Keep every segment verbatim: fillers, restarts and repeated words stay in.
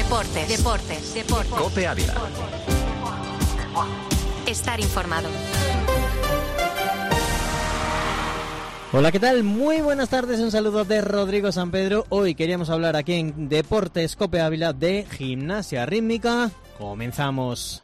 Deportes, deportes, deportes. COPE Ávila. Estar informado. Hola, ¿qué tal? Muy buenas tardes, un saludo de Rodrigo San Pedro. Hoy queríamos hablar aquí en Deportes COPE Ávila de gimnasia rítmica. Comenzamos.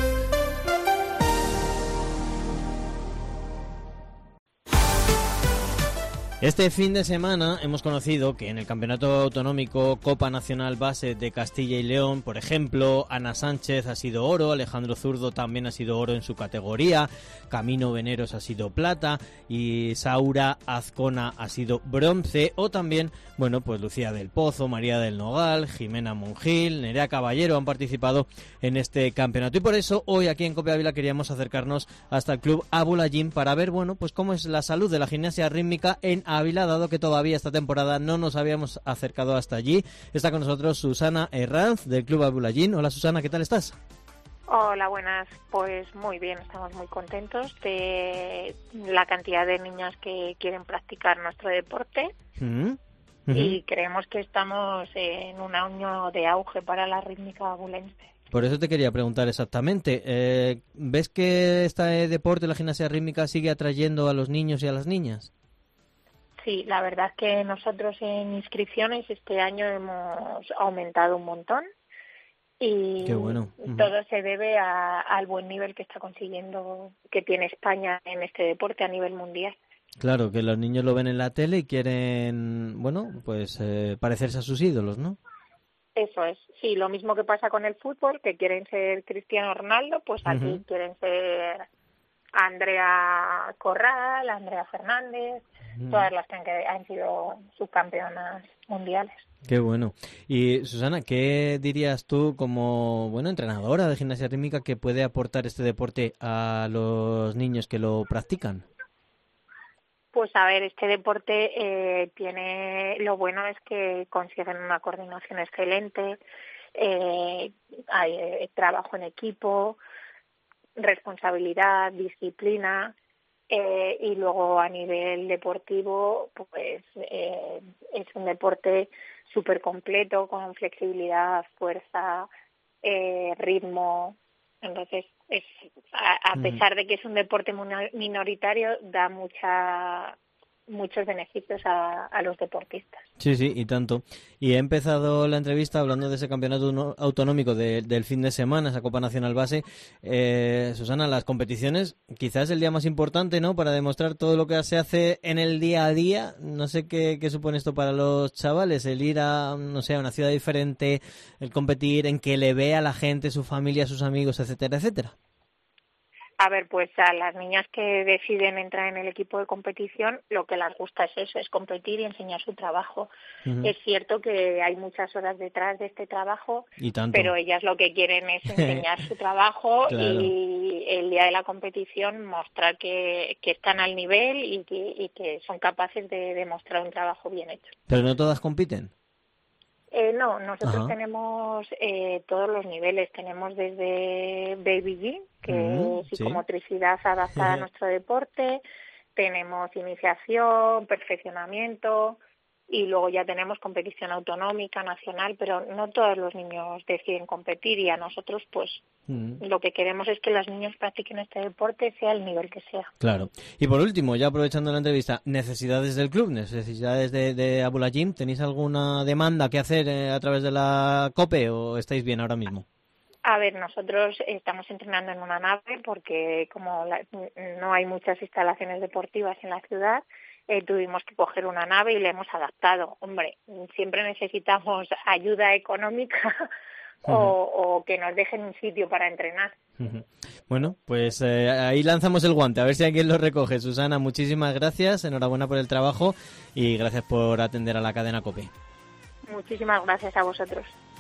Este fin de semana hemos conocido que en el Campeonato Autonómico Copa Nacional Base de Castilla y León, por ejemplo, Ana Sánchez ha sido oro, Alejandro Zurdo también ha sido oro en su categoría, Camino Veneros ha sido plata y Saura Azcona ha sido bronce, o también, bueno, pues Lucía del Pozo, María del Nogal, Jimena Mongil, Nerea Caballero han participado en este campeonato. Y por eso hoy aquí en COPE Ávila queríamos acercarnos hasta el Club Abula Gym para ver, bueno, pues cómo es la salud de la gimnasia rítmica en Ávila, dado que todavía esta temporada no nos habíamos acercado hasta allí. Está con nosotros Susana Herranz del Club Abula Gym. Hola Susana, ¿qué tal estás? Hola, buenas. Pues muy bien, estamos muy contentos de la cantidad de niñas que quieren practicar nuestro deporte. Uh-huh. Uh-huh. Y creemos que estamos en un año de auge para la rítmica abulense. Por eso te quería preguntar exactamente, eh, ¿ves que este deporte, la gimnasia rítmica, sigue atrayendo a los niños y a las niñas? Sí, la verdad es que nosotros en inscripciones este año hemos aumentado un montón y Qué bueno. Uh-huh. Todo se debe a, al buen nivel que está consiguiendo, que tiene España en este deporte a nivel mundial. Claro, que los niños lo ven en la tele y quieren, bueno, pues eh, parecerse a sus ídolos, ¿no? Eso es, sí, lo mismo que pasa con el fútbol, que quieren ser Cristiano Ronaldo, pues aquí uh-huh. quieren ser Andrea Corral, Andrea Fernández, uh-huh. todas las que han, que han sido subcampeonas mundiales. Qué bueno. Y Susana, ¿qué dirías tú como bueno entrenadora de gimnasia rítmica que puede aportar este deporte a los niños que lo practican? Pues a ver, este deporte eh, tiene, lo bueno es que consiguen una coordinación excelente, eh, hay eh, trabajo en equipo, responsabilidad, disciplina, eh, y luego a nivel deportivo, pues eh, es un deporte súper completo con flexibilidad, fuerza, eh, ritmo. Entonces, es, a, a pesar de que es un deporte minoritario, da mucha muchos beneficios a, a los deportistas. Sí, sí, y tanto. Y he empezado la entrevista hablando de ese campeonato autonómico de, del fin de semana, esa Copa Nacional Base. Eh, Susana, las competiciones, quizás el día más importante, ¿no?, para demostrar todo lo que se hace en el día a día. No sé qué, qué supone esto para los chavales, el ir a, no sé, a una ciudad diferente, el competir, en que le vea la gente, su familia, sus amigos, etcétera, etcétera. A ver, pues a las niñas que deciden entrar en el equipo de competición, lo que les gusta es eso, es competir y enseñar su trabajo. Uh-huh. Es cierto que hay muchas horas detrás de este trabajo, ¿Y tanto? Pero ellas lo que quieren es enseñar su trabajo claro. Y el día de la competición mostrar que, que están al nivel y que, y que son capaces de demostrar un trabajo bien hecho. ¿Pero no todas compiten? Eh, no, nosotros Ajá. tenemos eh, todos los niveles. Tenemos desde Baby Gym, que mm, es sí. psicomotricidad adaptada a nuestro deporte. Tenemos iniciación, perfeccionamiento y luego ya tenemos competición autonómica, nacional, pero no todos los niños deciden competir y a nosotros pues mm. lo que queremos es que los niños practiquen este deporte sea el nivel que sea. Claro. Y por último, ya aprovechando la entrevista, necesidades del club, necesidades de, de Abula Gym, ¿tenéis alguna demanda que hacer eh, a través de la COPE o estáis bien ahora mismo? A ver, nosotros estamos entrenando en una nave porque como la, no hay muchas instalaciones deportivas en la ciudad, Eh, tuvimos que coger una nave y le hemos adaptado. Hombre, siempre necesitamos ayuda económica uh-huh. o, o que nos dejen un sitio para entrenar. Uh-huh. Bueno, pues eh, ahí lanzamos el guante, a ver si alguien lo recoge. Susana, muchísimas gracias, enhorabuena por el trabajo y gracias por atender a la cadena COPE. Muchísimas gracias a vosotros.